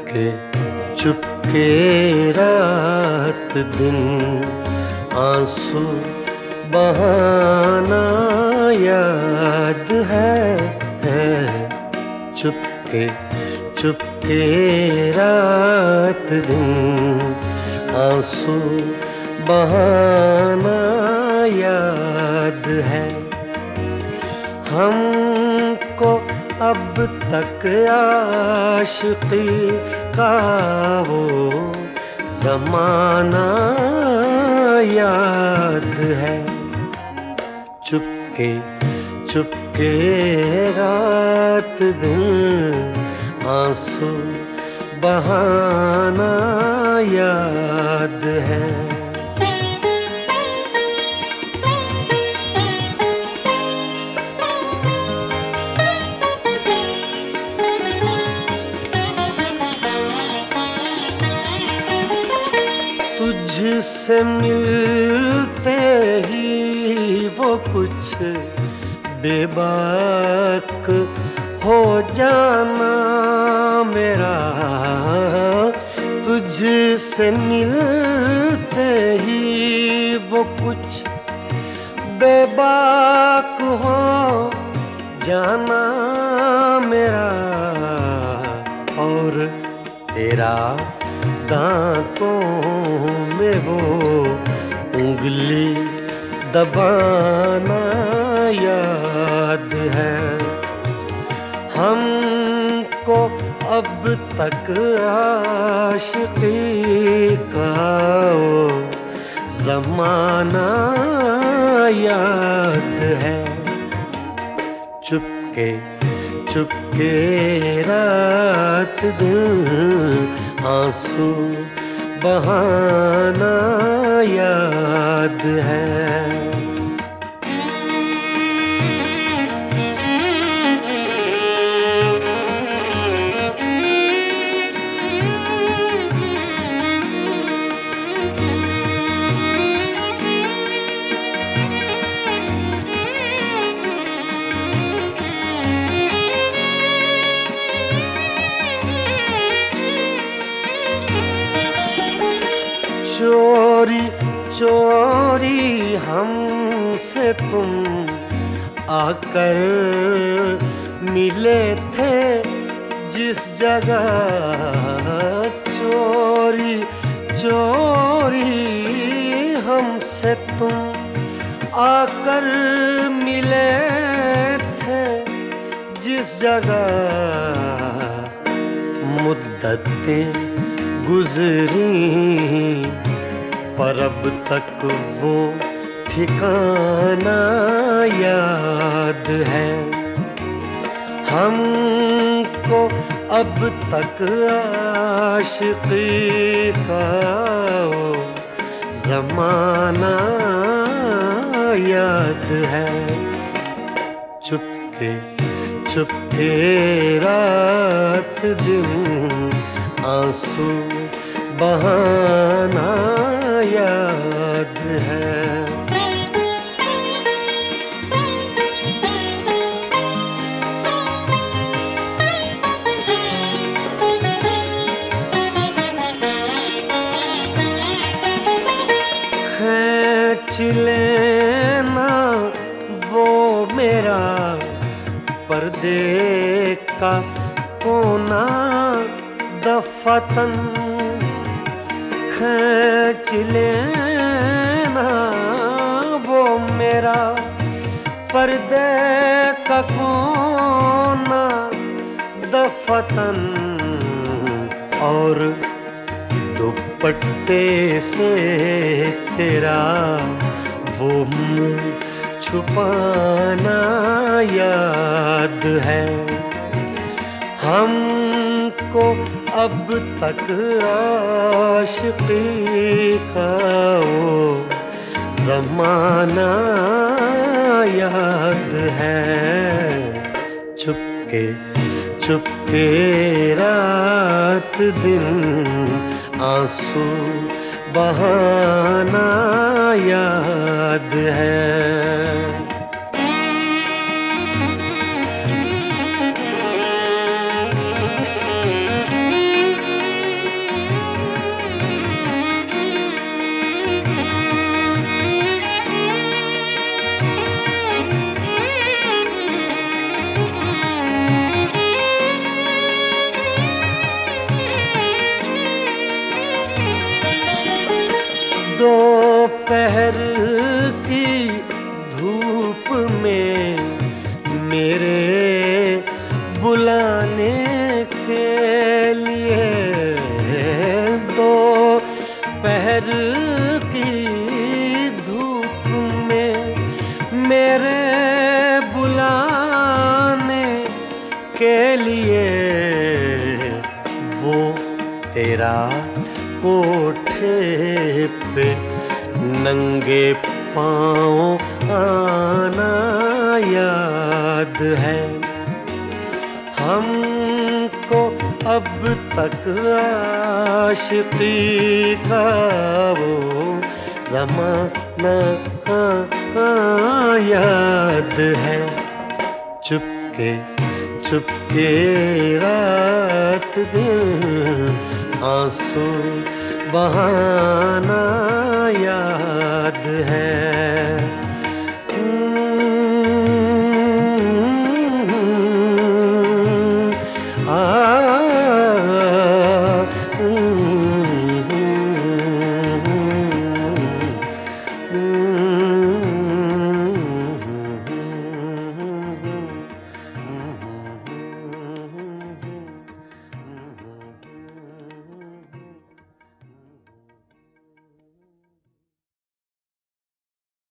चुपके चुपके रात दिन आंसू बहाना याद है। चुपके चुपके रात दिन आंसू बहाना याद है। हमको अब तक आशिकी का वो ज़माना याद है। चुपके चुपके रात दिन आंसू बहाना याद है। तुझसे मिलते ही वो कुछ बेबाक हो जाना मेरा। तुझसे मिलते ही वो कुछ बेबाक हो जाना मेरा। और तेरा दांतों में वो उंगली दबाना याद है। हमको अब तक आशिकी का वो ज़माना याद है। चुपके चुपके रात दिन आंसू बहाना याद है। चोरी चोरी हमसे तुम आकर मिले थे जिस जगह। चोरी चोरी हमसे तुम आकर मिले थे जिस जगह। मुद्दतें गुजरी पर अब तक वो ठिकाना याद है। हमको अब तक आशिकी का वो ज़माना याद है। चुपके चुपके रात दिन आंसू बहाना याद है। खींच लेना वो मेरा पर्दे का कोना दफतन। खींच लेना वो मेरा पर्दे का कोना दफतन। और दुपट्टे से तेरा वो मुँह छुपाना याद है। हमको अब तक आशिकी का वो ज़माना याद है। चुपके चुपके रात दिन आंसू बहाना याद है। दोपहर की धूप में मेरे बुलाने के लिए, दोपहर की धूप में मेरे बुलाने के लिए वो तेरा कोठे पे नंगे पाँव आना याद है। हमको अब तक आशिकी का वो ज़माना याद है। चुपके चुपके रात दिन आंसू बहाना याद है।